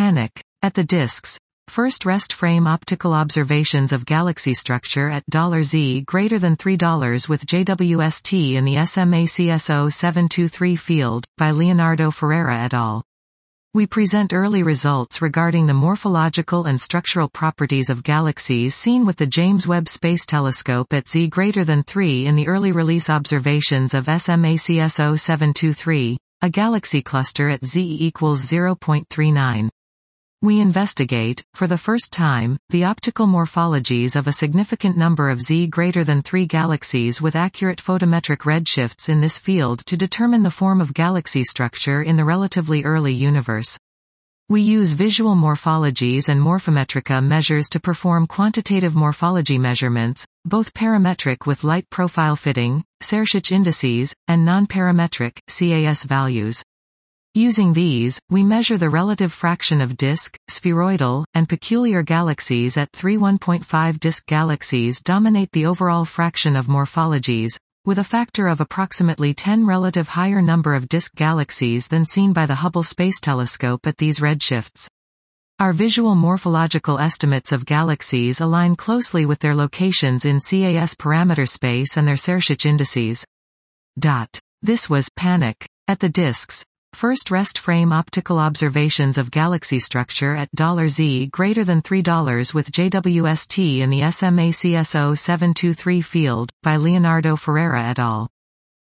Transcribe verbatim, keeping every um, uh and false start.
Panic. At the disks. First rest frame optical observations of galaxy structure at $Z greater than three dollars with J W S T in the S M A C S zero seven two three field, by Leonardo Ferreira et al. We present early results regarding the morphological and structural properties of galaxies seen with the James Webb Space Telescope at Z greater than three in the early release observations of S M A C S zero seven two three, a galaxy cluster at Z equals zero point three nine. We investigate, for the first time, the optical morphologies of a significant number of Z greater than three galaxies with accurate photometric redshifts in this field to determine the form of galaxy structure in the relatively early universe. We use visual morphologies and morphometrica measures to perform quantitative morphology measurements, both parametric with light profile fitting, Sérshich indices, and non-parametric, C A S values. Using these, we measure the relative fraction of disk, spheroidal, and peculiar galaxies at three one point five disk galaxies dominate the overall fraction of morphologies, with a factor of approximately ten relative higher number of disk galaxies than seen by the Hubble Space Telescope at these redshifts. Our visual morphological estimates of galaxies align closely with their locations in C A S parameter space and their Sérshich indices. Dot. This was Panic. At the disks. First rest frame optical observations of galaxy structure at $Z greater than three dollars with J W S T in the S M A C S zero seven two three field, by Leonardo Ferreira et al.